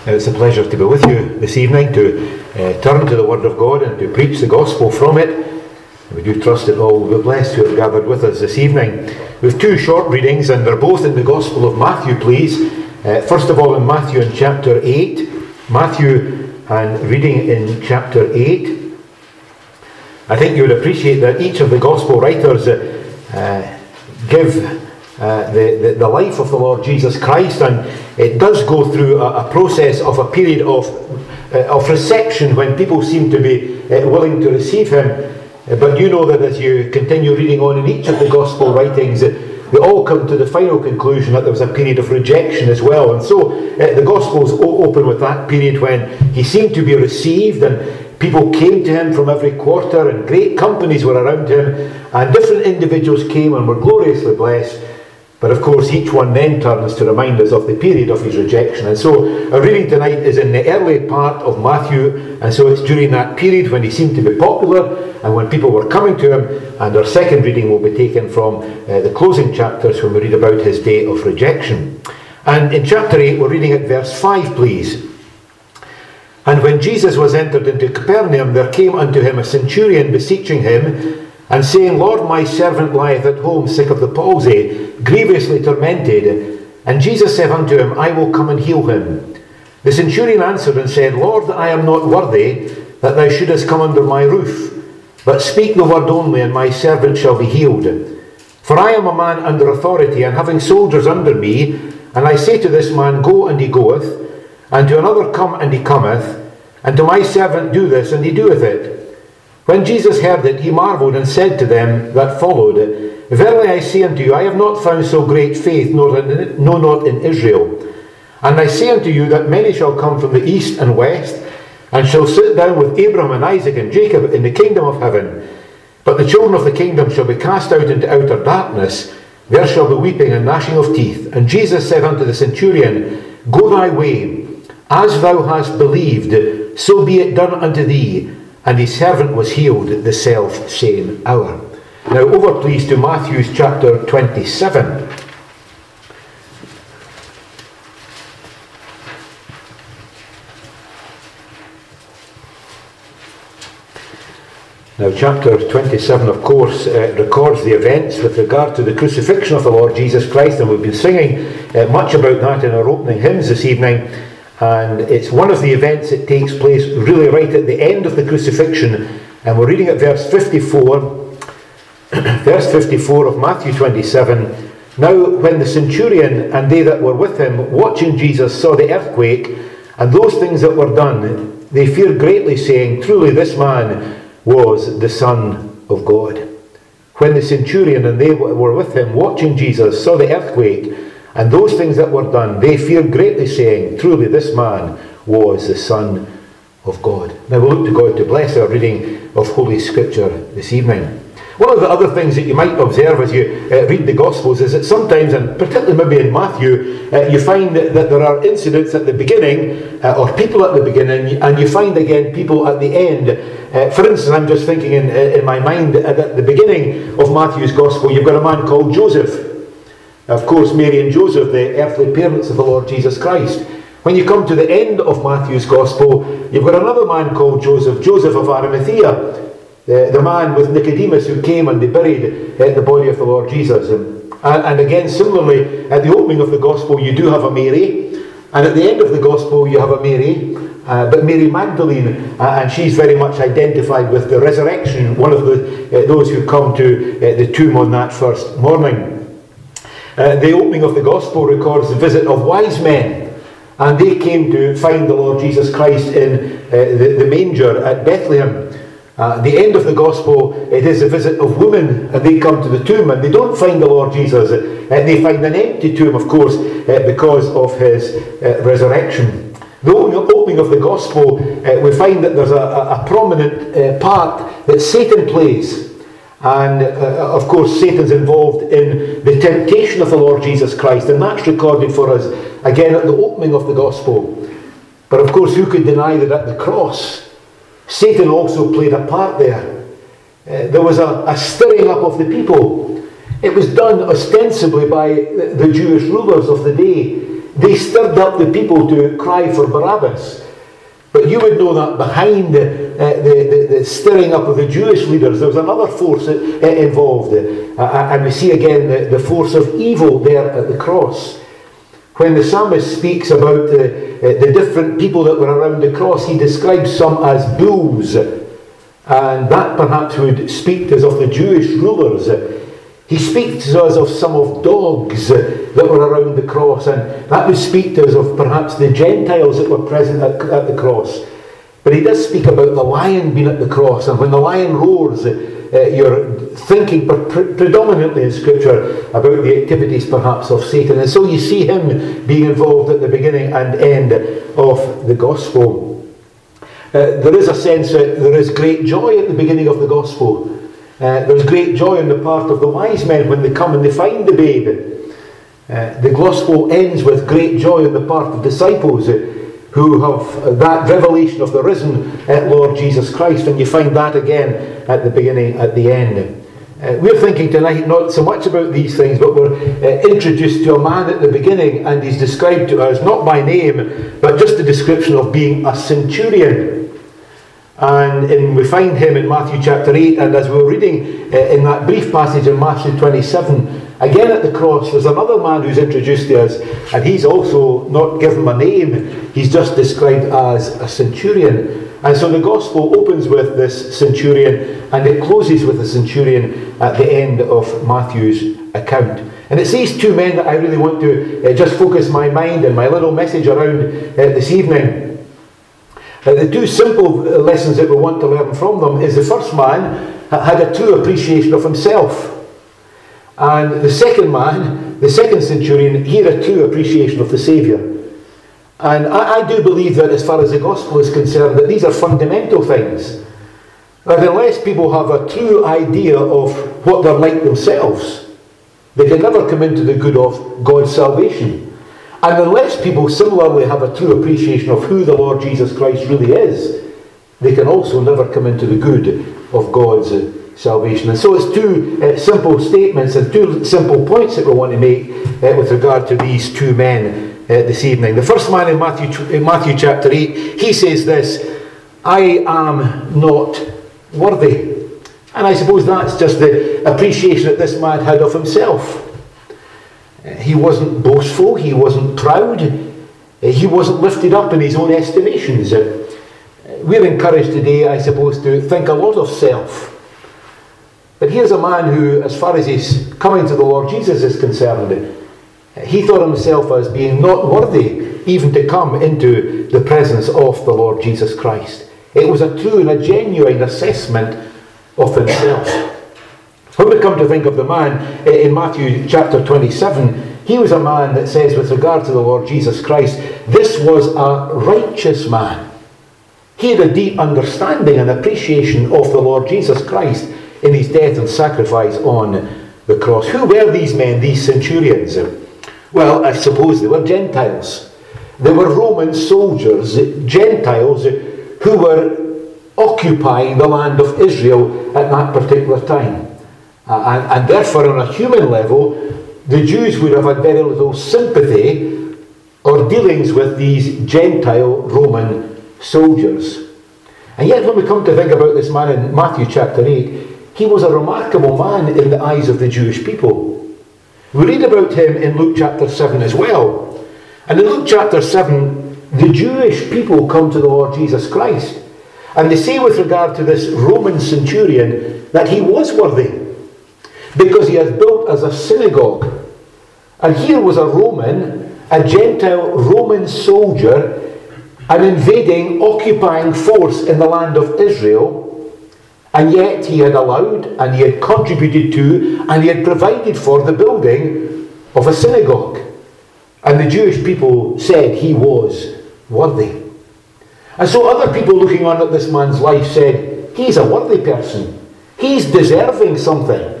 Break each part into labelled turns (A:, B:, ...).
A: It's a pleasure to be with you this evening, to turn to the Word of God and to preach the Gospel from it. We do trust that all will be blessed who have gathered with us this evening. We have two short readings, and they're both in the Gospel of Matthew, please. First of all, in Matthew in chapter 8. Matthew and reading in chapter 8. I think you would appreciate that each of the Gospel writers give the life of the Lord Jesus Christ, and it does go through a process of a period of reception when people seem to be willing to receive him. But you know that as you continue reading on in each of the Gospel writings, they all come to the final conclusion that there was a period of rejection as well. And so the Gospels open with that period when he seemed to be received, and people came to him from every quarter, and great companies were around him, and different individuals came and were gloriously blessed. But of course, each one then turns to remind us of the period of his rejection. And so our reading tonight is in the early part of Matthew, and so it's during that period when he seemed to be popular and when people were coming to him. And our second reading will be taken from the closing chapters when we read about his day of rejection. And in chapter 8, we're reading at verse 5, please. And when Jesus was entered into Capernaum, there came unto him a centurion beseeching him, and saying, Lord, my servant lieth at home, sick of the palsy, grievously tormented. And Jesus said unto him, I will come and heal him. The centurion answered and said, Lord, I am not worthy that thou shouldest come under my roof, but speak the word only, and my servant shall be healed. For I am a man under authority, and having soldiers under me, and I say to this man, Go, and he goeth, and to another, Come, and he cometh, and to my servant, Do this, and he doeth it. When Jesus heard it, he marvelled, and said to them that followed, Verily I say unto you, I have not found so great faith, no, not in Israel. And I say unto you that many shall come from the east and west, and shall sit down with Abraham and Isaac and Jacob in the kingdom of heaven. But the children of the kingdom shall be cast out into outer darkness. There shall be weeping and gnashing of teeth. And Jesus said unto the centurion, Go thy way, as thou hast believed, so be it done unto thee. And his servant was healed the self same hour. Now over please to Matthew chapter 27. Now chapter 27 of course records the events with regard to the crucifixion of the Lord Jesus Christ, and we've been singing much about that in our opening hymns this evening. And it's one of the events that takes place really right at the end of the crucifixion. And we're reading at verse 54. Verse 54 of Matthew 27. Now when the centurion and they that were with him, watching Jesus, saw the earthquake, and those things that were done, they feared greatly, saying, Truly this man was the Son of God. When the centurion and they were with him, watching Jesus, saw the earthquake, and those things that were done, they feared greatly, saying, Truly this man was the Son of God. Now we'll look to God to bless our reading of Holy Scripture this evening. One of the other things that you might observe as you read the Gospels is that sometimes, and particularly maybe in Matthew, you find that there are incidents at the beginning, or people at the beginning, and you find again people at the end. For instance, I'm just thinking in my mind that at the beginning of Matthew's Gospel, you've got a man called Joseph. Of course, Mary and Joseph, the earthly parents of the Lord Jesus Christ. When you come to the end of Matthew's Gospel, you've got another man called Joseph, Joseph of Arimathea, the man with Nicodemus who came and they buried the body of the Lord Jesus. And again, similarly, at the opening of the Gospel, you do have a Mary, and at the end of the Gospel, you have a Mary, but Mary Magdalene, and she's very much identified with the resurrection, one of those who come to the tomb on that first morning. The opening of the Gospel records the visit of wise men, and they came to find the Lord Jesus Christ in the manger at Bethlehem. The end of the Gospel, it is a visit of women, and they come to the tomb, and they don't find the Lord Jesus. They find an empty tomb, of course, because of his resurrection. The opening of the Gospel, we find that there's a prominent part that Satan plays. And of course Satan's involved in the temptation of the Lord Jesus Christ, and that's recorded for us again at the opening of the Gospel. But of course, who could deny that at the cross Satan also played a part there? There was a stirring up of the people. It was done ostensibly by the Jewish rulers of the day. they stirred up the people to cry for Barabbas. But you would know that behind the stirring up of the Jewish leaders, there was another force involved. And we see again the force of evil there at the cross. When the psalmist speaks about the different people that were around the cross, he describes some as bulls. And that perhaps would speak to us of the Jewish rulers. He speaks to us of some of dogs that were around the cross, and that would speak to us of perhaps the Gentiles that were present at the cross. But he does speak about the lion being at the cross, and when the lion roars, you're thinking predominantly in Scripture about the activities perhaps of Satan. And so you see him being involved at the beginning and end of the Gospel. There is a sense that there is great joy at the beginning of the Gospel. There's great joy on the part of the wise men when they come and they find the babe. The Gospel ends with great joy on the part of disciples who have that revelation of the risen Lord Jesus Christ, and you find that again at the beginning, at the end. We're thinking tonight not so much about these things, but we're introduced to a man at the beginning, and he's described to us not by name, but just the description of being a centurion. And we find him in Matthew chapter 8, and as we were reading in that brief passage in Matthew 27, again at the cross, there's another man who's introduced to us, and he's also not given a name, he's just described as a centurion. And so the Gospel opens with this centurion, and it closes with the centurion at the end of Matthew's account. And it's these two men that I really want to just focus my mind and my little message around this evening. The two simple lessons that we want to learn from them is the first man had a true appreciation of himself. And the second man, the second centurion, he had a true appreciation of the Saviour. And I do believe that as far as the Gospel is concerned, that these are fundamental things. That unless people have a true idea of what they're like themselves, they can never come into the good of God's salvation. And unless people similarly have a true appreciation of who the Lord Jesus Christ really is, they can also never come into the good of God's salvation. And so it's two simple statements and two simple points that we want to make with regard to these two men this evening. The first man in Matthew chapter 8, he says this: I am not worthy. And I suppose that's just the appreciation that this man had of himself. He wasn't boastful, he wasn't proud, he wasn't lifted up in his own estimations. We're encouraged today, I suppose, to think a lot of self. But here's a man who, as far as his coming to the Lord Jesus is concerned, he thought himself as being not worthy even to come into the presence of the Lord Jesus Christ. It was a true and a genuine assessment of himself. When we come to think of the man in Matthew chapter 27, he was a man that says with regard to the Lord Jesus Christ, this was a righteous man. He had a deep understanding and appreciation of the Lord Jesus Christ in his death and sacrifice on the cross. Who were these men, these centurions? Well, I suppose they were Gentiles. They were Roman soldiers, Gentiles, who were occupying the land of Israel at that particular time. And therefore, on a human level, the Jews would have had very little sympathy or dealings with these Gentile Roman soldiers. And yet, when we come to think about this man in Matthew chapter 8, he was a remarkable man in the eyes of the Jewish people. We read about him in Luke chapter 7 as well. And in Luke chapter 7, the Jewish people come to the Lord Jesus Christ. And they say with regard to this Roman centurion that he was worthy, because he had built as a synagogue. And here was a Roman, a Gentile Roman soldier, an invading, occupying force in the land of Israel, and yet he had allowed and he had contributed to and he had provided for the building of a synagogue. And the Jewish people said he was worthy. And so other people looking on at this man's life said, he's a worthy person. He's deserving something.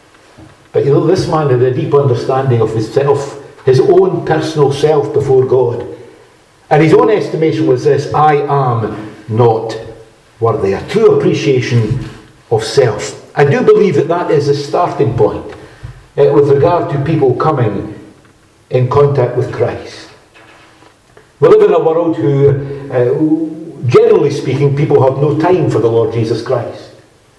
A: But you know, this man had a deep understanding of himself, his own personal self before God. And his own estimation was this: I am not worthy. A true appreciation of self. I do believe that that is a starting point with regard to people coming in contact with Christ. We live in a world who, generally speaking, people have no time for the Lord Jesus Christ.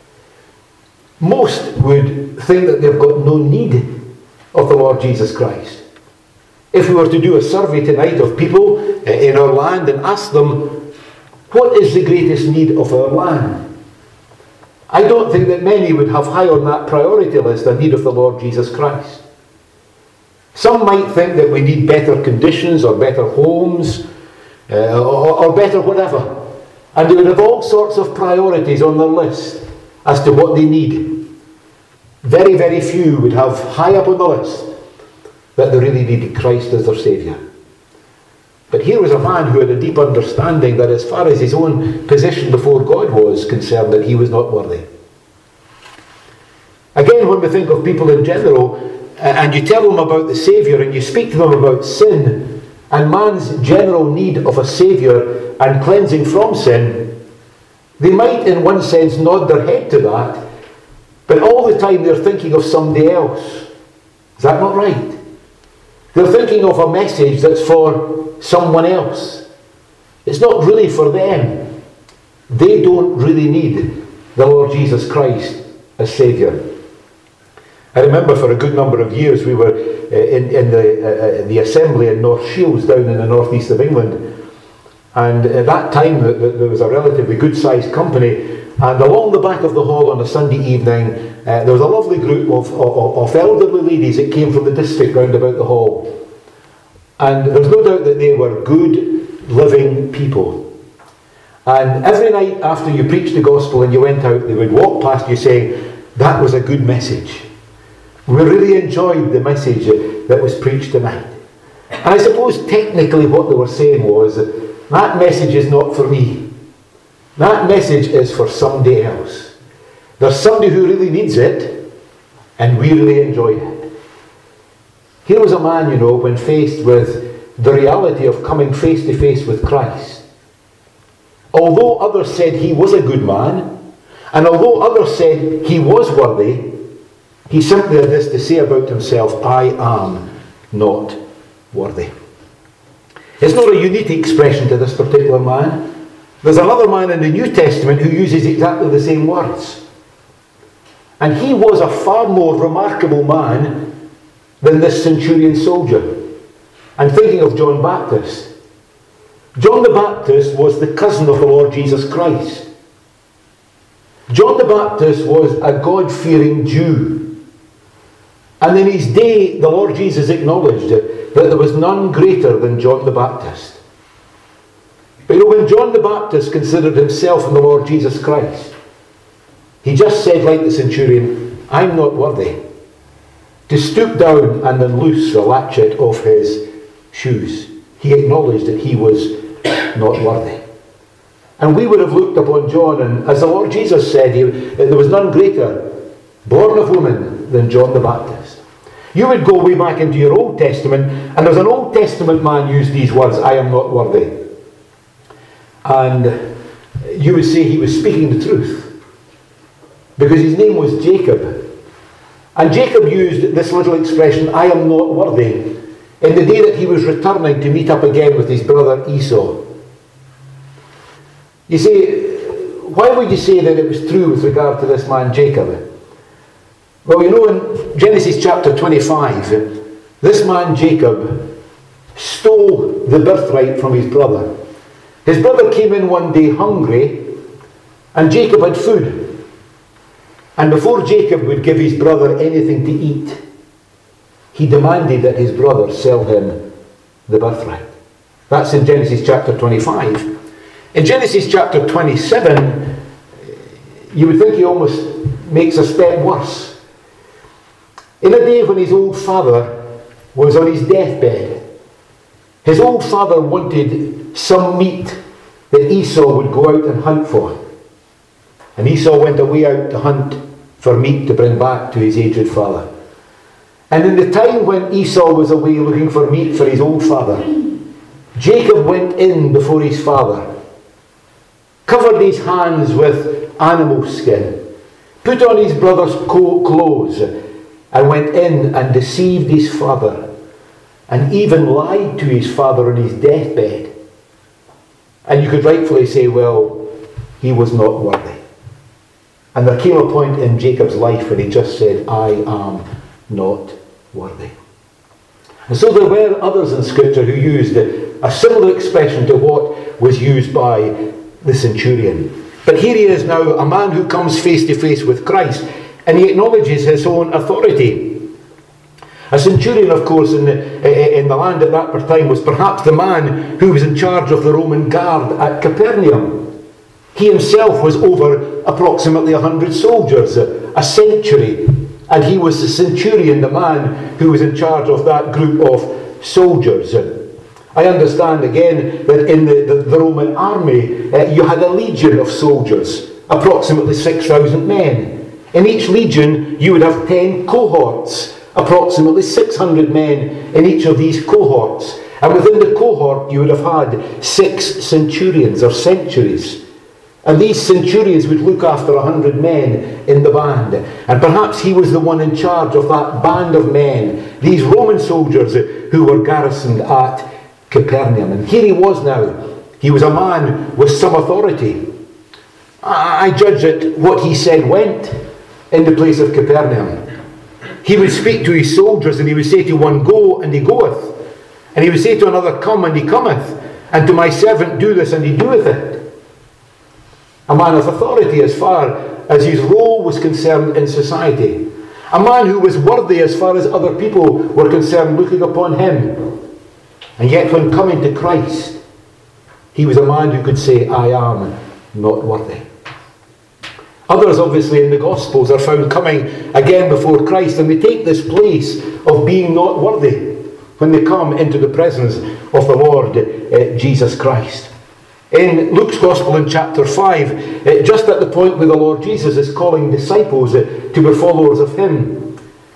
A: Most would think that they've got no need of the Lord Jesus Christ. If we were to do a survey tonight of people in our land and ask them, what is the greatest need of our land? I don't think that many would have high on that priority list the need of the Lord Jesus Christ. Some might think that we need better conditions or better homes or better whatever. And they would have all sorts of priorities on their list as to what they need. Very, very few would have high up on the list that they really needed Christ as their Saviour. But here was a man who had a deep understanding that as far as his own position before God was concerned, that he was not worthy. Again, when we think of people in general, and you tell them about the Saviour, and you speak to them about sin, and man's general need of a Saviour and cleansing from sin, they might in one sense nod their head to that, but all the time they're thinking of somebody else. Is that not right? They're thinking of a message that's for someone else. It's not really for them. They don't really need the Lord Jesus Christ as Saviour. I remember for a good number of years we were in the assembly in North Shields down in the northeast of England, and at that time there was a relatively good sized company, and along the back of the hall on a Sunday evening there was a lovely group of elderly ladies that came from the district round about the hall. And there's no doubt that they were good, living people. And every night after you preached the gospel and you went out, they would walk past you saying, that was a good message. We really enjoyed the message that was preached tonight. And I suppose technically what they were saying was, that message is not for me. That message is for somebody else. There's somebody who really needs it, and we really enjoy it. Here was a man, when faced with the reality of coming face to face with Christ. Although others said he was a good man, and although others said he was worthy, he simply had this to say about himself, I am not worthy. It's not a unique expression to this particular man. There's another man in the New Testament who uses exactly the same words. And he was a far more remarkable man than this centurion soldier. I'm thinking of John Baptist. John the Baptist was the cousin of the Lord Jesus Christ. John the Baptist was a God-fearing Jew. And in his day, the Lord Jesus acknowledged that there was none greater than John the Baptist. But when John the Baptist considered himself in the Lord Jesus Christ, he just said, like the centurion, I'm not worthy to stoop down and unloose the latchet of his shoes. He acknowledged that he was not worthy. And we would have looked upon John, and as the Lord Jesus said, there was none greater, born of woman, than John the Baptist. You would go way back into your Old Testament, and there's an Old Testament man used these words, I am not worthy. And you would say he was speaking the truth, because his name was Jacob. And Jacob used this little expression, I am not worthy, in the day that he was returning to meet up again with his brother Esau. You see, why would you say that it was true with regard to this man Jacob? Well, in Genesis chapter 25, this man Jacob stole the birthright from his brother. His brother came in one day hungry, and Jacob had food. And before Jacob would give his brother anything to eat, he demanded that his brother sell him the birthright. That's in Genesis chapter 25. In Genesis chapter 27, you would think he almost makes a step worse. In a day when his old father was on his deathbed, his old father wanted some meat that Esau would go out and hunt for. And Esau went away out to hunt for meat to bring back to his aged father. And in the time when Esau was away looking for meat for his old father, Jacob went in before his father, covered his hands with animal skin, put on his brother's clothes, and went in and deceived his father, and even lied to his father on his deathbed And you could rightfully say, well, he was not worthy. And there came a point in Jacob's life when he just said, I am not worthy. And so there were others in Scripture who used a similar expression to what was used by the centurion. But here he is now, a man who comes face to face with Christ, and he acknowledges his own authority. A centurion, of course, in the land at that time was perhaps the man who was in charge of the Roman guard at Capernaum. He himself was over approximately 100 soldiers, a century, and he was the centurion, the man who was in charge of that group of soldiers. I understand again that in the Roman army you had a legion of soldiers, approximately 6,000 men. In each legion you would have 10 cohorts, approximately 600 men in each of these cohorts. And within the cohort you would have had 6 centurions or centuries. And these centurions would look after 100 men in the band. And perhaps he was the one in charge of that band of men, these Roman soldiers who were garrisoned at Capernaum. And here he was now. He was a man with some authority. I judge that what he said went in the place of Capernaum. He would speak to his soldiers and he would say to one, go, and he goeth. And he would say to another, come, and he cometh. And to my servant, do this, and he doeth it. A man of authority as far as his role was concerned in society. A man who was worthy as far as other people were concerned looking upon him. And yet when coming to Christ, he was a man who could say, I am not worthy. Others, obviously, in the Gospels are found coming again before Christ, and they take this place of being not worthy when they come into the presence of the Lord Jesus Christ. In Luke's Gospel in chapter 5, just at the point where the Lord Jesus is calling disciples to be followers of him,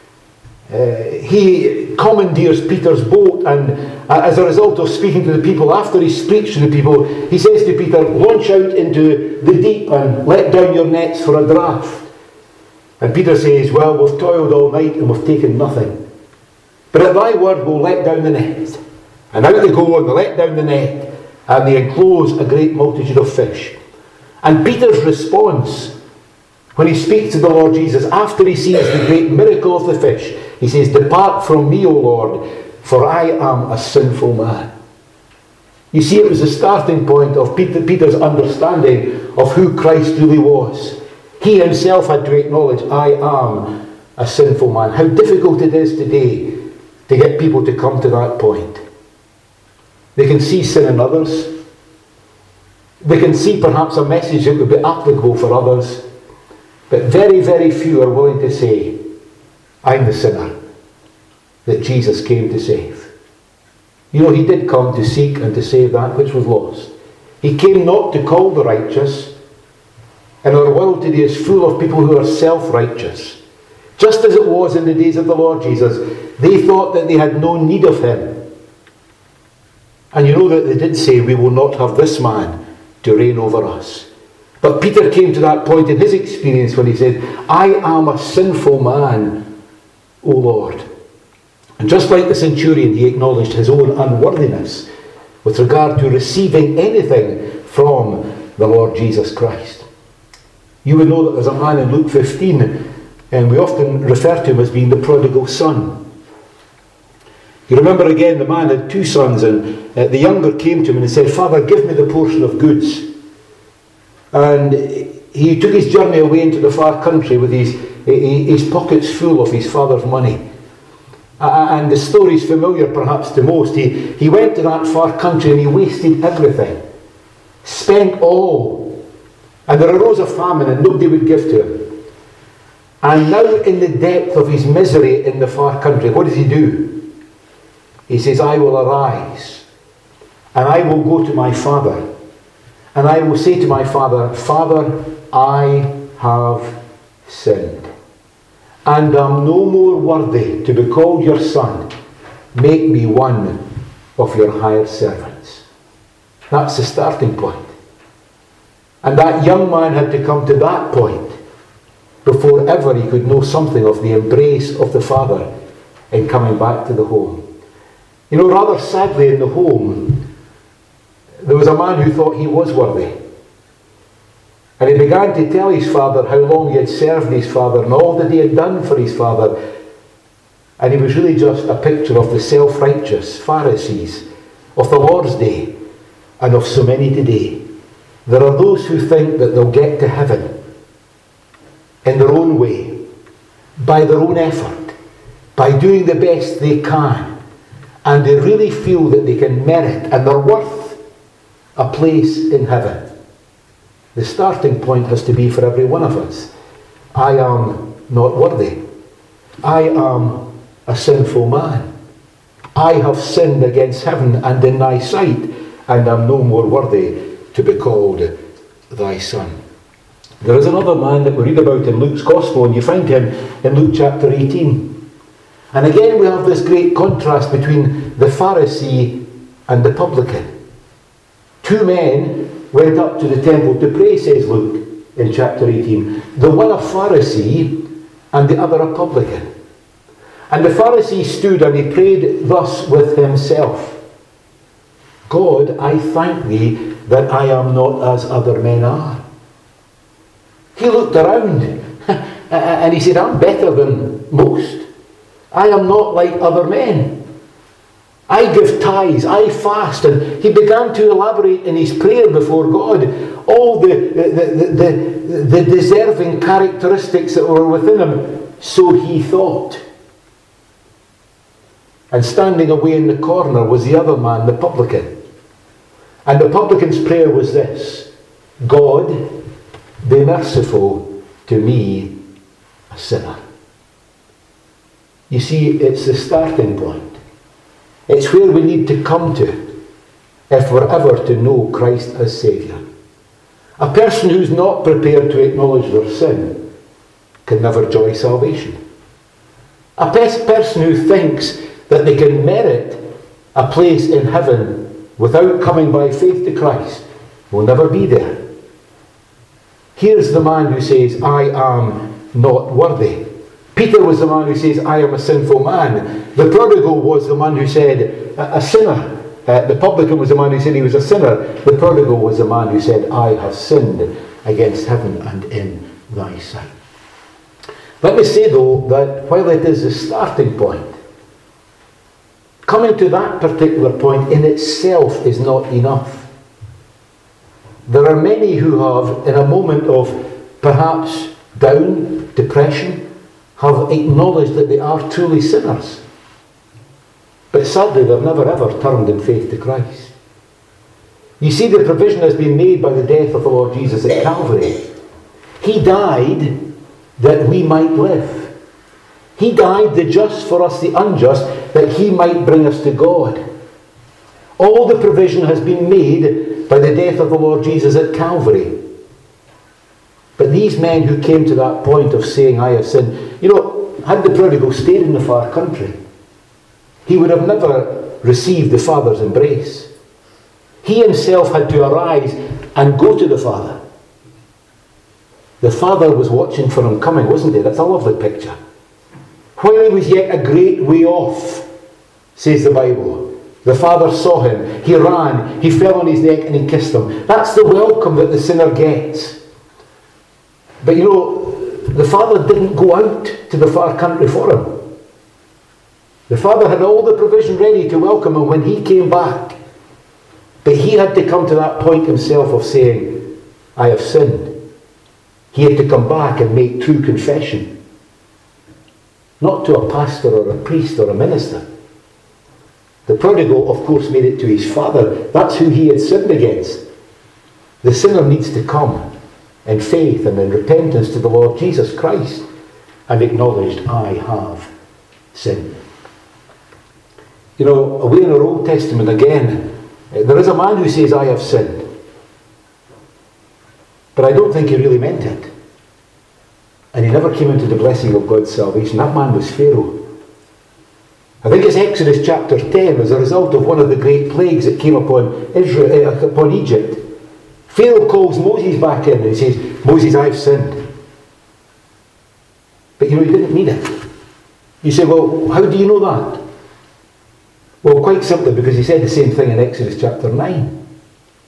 A: he commandeers Peter's boat, and as a result of speaking to the people, after he speaks to the people, he says to Peter, launch out into the deep and let down your nets for a draught. And Peter says, well, we've toiled all night and we've taken nothing. But at thy word we'll let down the net. And out they go and they let down the net. And they enclose a great multitude of fish. And Peter's response, when he speaks to the Lord Jesus, after he sees the great miracle of the fish, he says, depart from me, O Lord, for I am a sinful man. You see, it was the starting point of Peter's understanding of who Christ really was. He himself had to acknowledge, I am a sinful man. How difficult it is today to get people to come to that point. They can see sin in others. They can see perhaps a message that would be applicable for others. But very, very few are willing to say, I'm the sinner that Jesus came to save. You know, he did come to seek and to save that which was lost. He came not to call the righteous. And our world today is full of people who are self-righteous. Just as it was in the days of the Lord Jesus, they thought that they had no need of him. And you know that they did say, we will not have this man to reign over us. But Peter came to that point in his experience when he said, I am a sinful man, O Lord. And just like the centurion, he acknowledged his own unworthiness with regard to receiving anything from the Lord Jesus Christ. You would know that there's a man in Luke 15, and we often refer to him as being the prodigal son. You remember again, the man had 2 sons, and the younger came to him and said, Father, give me the portion of goods. And he took his journey away into the far country with his pockets full of his father's money. And the story is familiar perhaps to most. He went to that far country and he wasted everything. Spent all. And there arose a famine and nobody would give to him. And now in the depth of his misery in the far country, what does he do? He says, I will arise and I will go to my father. And I will say to my father, Father, I have sinned, and am no more worthy to be called your son. Make me one of your hired servants. That's the starting point. And that young man had to come to that point before ever he could know something of the embrace of the Father in coming back to the home. You know, rather sadly in the home, there was a man who thought he was worthy. And he began to tell his father how long he had served his father and all that he had done for his father. And he was really just a picture of the self-righteous Pharisees of the Lord's day and of so many today. There are those who think that they'll get to heaven in their own way, by their own effort, by doing the best they can. And they really feel that they can merit and they're worth a place in heaven. The starting point has to be for every one of us. I am not worthy. I am a sinful man. I have sinned against heaven and in thy sight, and am no more worthy to be called thy son. There is another man that we read about in Luke's Gospel, and you find him in Luke chapter 18. And again we have this great contrast between the Pharisee and the publican. Two men went up to the temple to pray, says Luke in chapter 18. The one a Pharisee and the other a publican. And the Pharisee stood and he prayed thus with himself. God, I thank thee that I am not as other men are. He looked around and he said, I'm better than most. I am not like other men. I give tithes, I fast. And he began to elaborate in his prayer before God all the deserving characteristics that were within him. So he thought. And standing away in the corner was the other man, the publican. And the publican's prayer was this: God, be merciful to me, a sinner. You see, it's the starting point. It's where we need to come to if we're ever to know Christ as Saviour. A person who's not prepared to acknowledge their sin can never enjoy salvation. A person who thinks that they can merit a place in heaven without coming by faith to Christ will never be there. Here's the man who says, I am not worthy. Peter was the man who says, I am a sinful man. The prodigal was the man who said, a sinner. The publican was the man who said he was a sinner. The prodigal was the man who said, I have sinned against heaven and in thy sight. Let me say though that while it is the starting point, coming to that particular point in itself is not enough. There are many who have, in a moment of perhaps down, depression, have acknowledged that they are truly sinners. But sadly, they've never ever turned in faith to Christ. You see, the provision has been made by the death of the Lord Jesus at Calvary. He died that we might live. He died, the just for us, the unjust, that he might bring us to God. All the provision has been made by the death of the Lord Jesus at Calvary. But these men who came to that point of saying, I have sinned, had the prodigal stayed in the far country, he would have never received the Father's embrace. He himself had to arise and go to the Father. The Father was watching for him coming, wasn't he? That's a lovely picture. While he was yet a great way off, says the Bible, the Father saw him. He ran, he fell on his neck and he kissed him. That's the welcome that the sinner gets. But the Father didn't go out to the far country for him. The Father had all the provision ready to welcome him when he came back. But he had to come to that point himself of saying, I have sinned. He had to come back and make true confession. Not to a pastor or a priest or a minister. The prodigal, of course, made it to his father. That's who he had sinned against. The sinner needs to come in faith and in repentance to the Lord Jesus Christ and acknowledge, I have sinned. Away in our Old Testament again, there is a man who says, I have sinned. But I don't think he really meant it. And he never came into the blessing of God's salvation. That man was Pharaoh. I think it's Exodus chapter 10 as a result of one of the great plagues that came upon Egypt. Pharaoh calls Moses back in and he says, Moses, I've sinned. But he didn't mean it. You say, well, how do you know that? Well, quite simply because he said the same thing in Exodus chapter 9.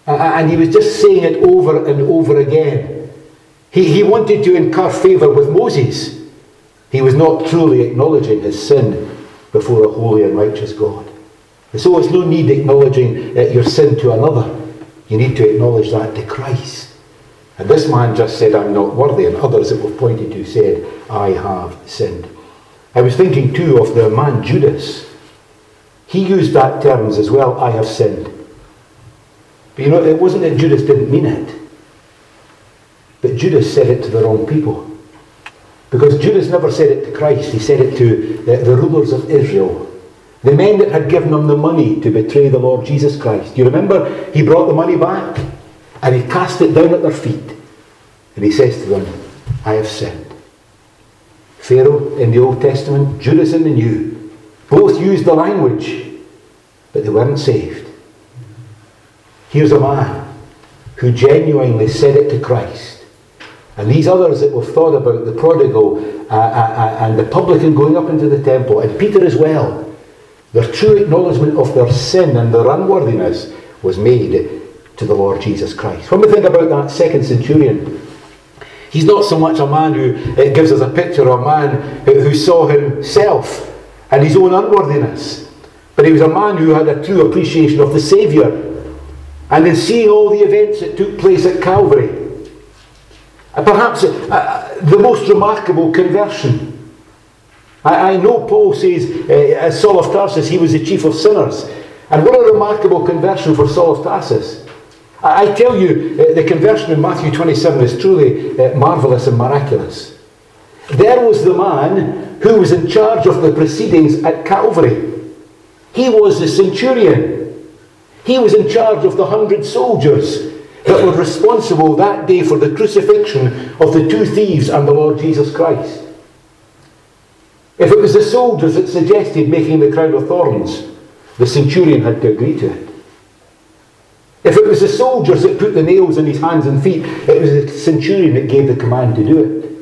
A: And he was just saying it over and over again. He wanted to incur favour with Moses. He was not truly acknowledging his sin before a holy and righteous God. And so it's no need acknowledging your sin to another. You need to acknowledge that to Christ. And this man just said, I'm not worthy. And others that we've pointed to said, I have sinned. I was thinking too of the man Judas. He used that terms as well, I have sinned. But you know, it wasn't that Judas didn't mean it. But Judas said it to the wrong people. Because Judas never said it to Christ. He said it to the rulers of Israel. The men that had given him the money to betray the Lord Jesus Christ. You remember, he brought the money back and he cast it down at their feet. And he says to them, I have sinned. Pharaoh in the Old Testament, Judas in the New, both used the language, but they weren't saved. Here's a man who genuinely said it to Christ. And these others that we've thought about, the prodigal and the publican going up into the temple, and Peter as well, their true acknowledgement of their sin and their unworthiness was made to the Lord Jesus Christ. When we think about that second centurion, he's not so much a man who gives us a picture of a man who saw himself and his own unworthiness, but he was a man who had a true appreciation of the Saviour. And in seeing all the events that took place at Calvary, perhaps the most remarkable conversion. I know Paul says, as Saul of Tarsus, he was the chief of sinners. And what a remarkable conversion for Saul of Tarsus. I tell you, the conversion in Matthew 27 is truly marvellous and miraculous. There was the man who was in charge of the proceedings at Calvary. He was the centurion. He was in charge of the 100 soldiers that were responsible that day for the crucifixion of the two thieves and the Lord Jesus Christ. If it was the soldiers that suggested making the crown of thorns, the centurion had to agree to it. If it was the soldiers that put the nails in his hands and feet, it was the centurion that gave the command to do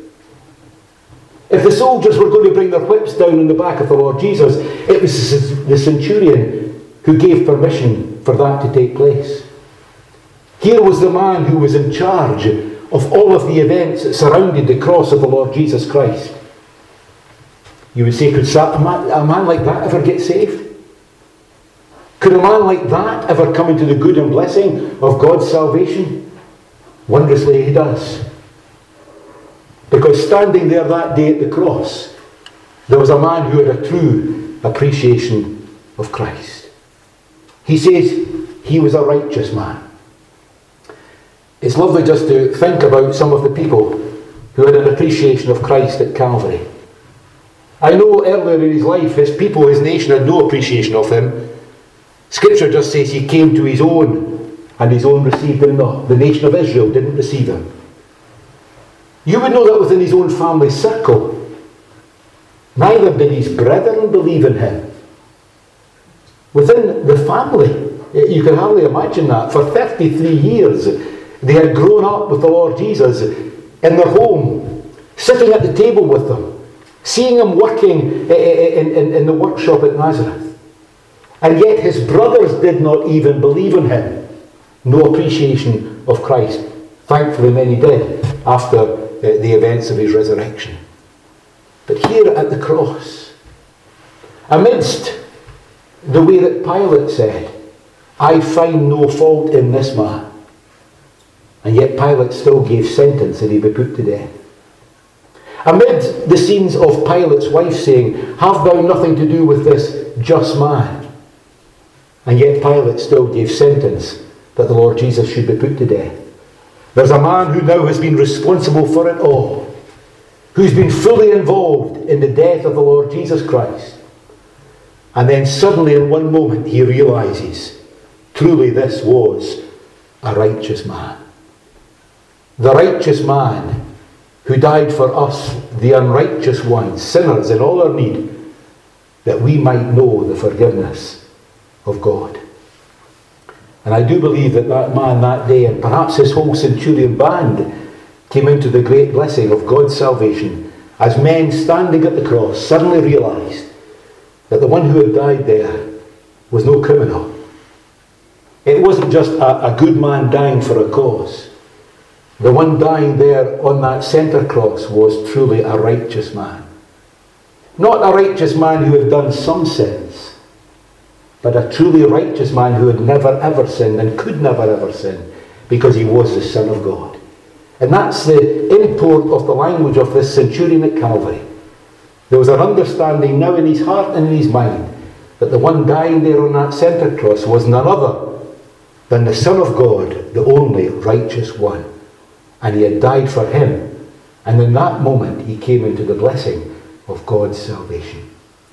A: it. If the soldiers were going to bring their whips down on the back of the Lord Jesus, it was the centurion who gave permission for that to take place. Here was the man who was in charge of all of the events that surrounded the cross of the Lord Jesus Christ. You would say, could a man like that ever get saved? Could a man like that ever come into the good and blessing of God's salvation? Wondrously he does. Because standing there that day at the cross, there was a man who had a true appreciation of Christ. He says he was a righteous man. It's lovely just to think about some of the people who had an appreciation of Christ at Calvary. I know earlier in his life, his people, his nation had no appreciation of him. Scripture just says he came to his own, and his own received him not. The nation of Israel didn't receive him. You would know that within his own family circle. Neither did his brethren believe in him. Within the family, you can hardly imagine that. For 33 years, they had grown up with the Lord Jesus in their home, sitting at the table with them, seeing him working in the workshop at Nazareth. And yet his brothers did not even believe in him. No appreciation of Christ. Thankfully many did after the events of his resurrection. But here at the cross, amidst the way that Pilate said, I find no fault in this man. And yet Pilate still gave sentence that he be put to death. Amid the scenes of Pilate's wife saying, have thou nothing to do with this just man? And yet Pilate still gave sentence that the Lord Jesus should be put to death. There's a man who now has been responsible for it all, who's been fully involved in the death of the Lord Jesus Christ. And then suddenly in one moment he realizes, truly this was a righteous man. The righteous man who died for us, the unrighteous ones, sinners in all our need, that we might know the forgiveness of God. And I do believe that that man that day, and perhaps his whole centurion band, came into the great blessing of God's salvation as men standing at the cross suddenly realized that the one who had died there was no criminal. It wasn't just a good man dying for a cause. The one dying there on that centre cross was truly a righteous man. Not a righteous man who had done some sins, but a truly righteous man who had never ever sinned and could never ever sin, because he was the Son of God. And that's the import of the language of this centurion at Calvary. There was an understanding now in his heart and in his mind that the one dying there on that centre cross was none other than the Son of God, the only righteous one. And he had died for him. And in that moment he came into the blessing of God's salvation.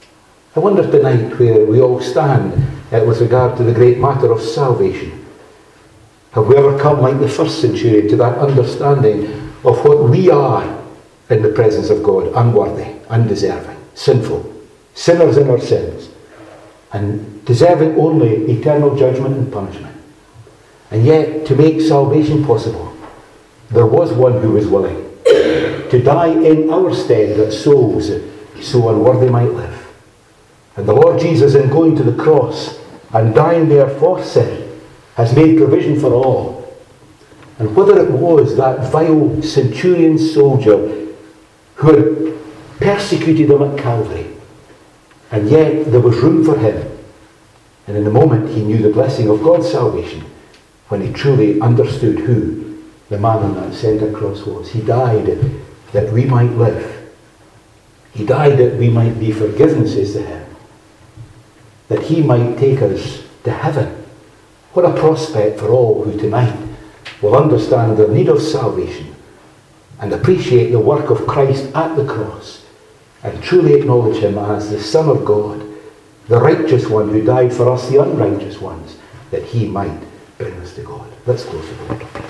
A: I wonder tonight where we all stand with regard to the great matter of salvation. Have we ever come like the first centurion to that understanding of what we are in the presence of God? Unworthy, undeserving, sinful, sinners in our sins, and deserving only eternal judgment and punishment. And yet, to make salvation possible, there was one who was willing to die in our stead that souls so unworthy might live. And the Lord Jesus, in going to the cross and dying there for sin, has made provision for all. And whether it was that vile centurion soldier who had persecuted him at Calvary, and yet there was room for him, and in a moment he knew the blessing of God's salvation when he truly understood who the man on that centre cross was. He died that we might live. He died that we might be forgiven, says the hymn, that he might take us to heaven. What a prospect for all who tonight will understand their need of salvation and appreciate the work of Christ at the cross and truly acknowledge him as the Son of God, the righteous one who died for us, the unrighteous ones, that he might bring us to God. Let's close with a word of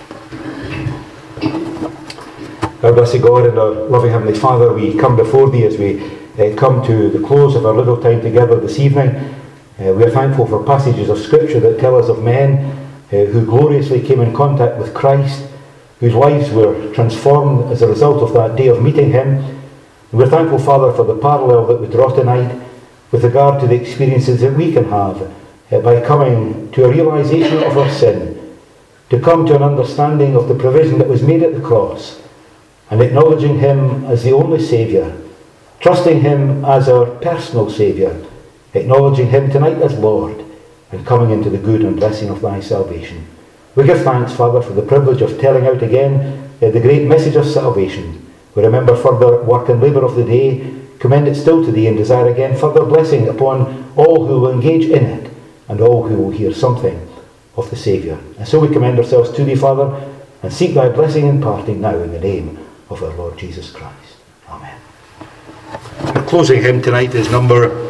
A: prayer. Our blessed God and our loving Heavenly Father, we come before thee as we come to the close of our little time together this evening. We are thankful for passages of Scripture that tell us of men who gloriously came in contact with Christ, whose lives were transformed as a result of that day of meeting him. And we're thankful, Father, for the parallel that we draw tonight with regard to the experiences that we can have by coming to a realization of our sin, to come to an understanding of the provision that was made at the cross, and acknowledging him as the only Saviour, trusting him as our personal Saviour, acknowledging him tonight as Lord, and coming into the good and blessing of thy salvation. We give thanks, Father, for the privilege of telling out again the great message of salvation. We remember further work and labour of the day, commend it still to thee, and desire again further blessing upon all who will engage in it, and all who will hear something of the Saviour. And so we commend ourselves to thee, Father, and seek thy blessing and parting now in the name of our Lord Jesus Christ. Amen. Our closing hymn tonight is number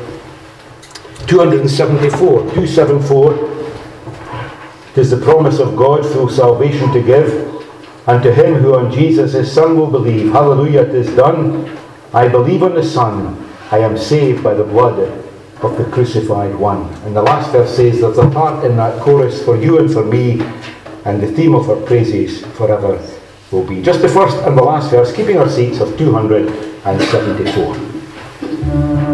A: 274. It is the promise of God full salvation to give, and to him who on Jesus his Son will believe. Hallelujah, it is done. I believe on the Son. I am saved by the blood of the crucified one. And the last verse says there's a part in that chorus for you and for me, and the theme of our praises forever will be. Just the first and the last verse, keeping our seats, of 274.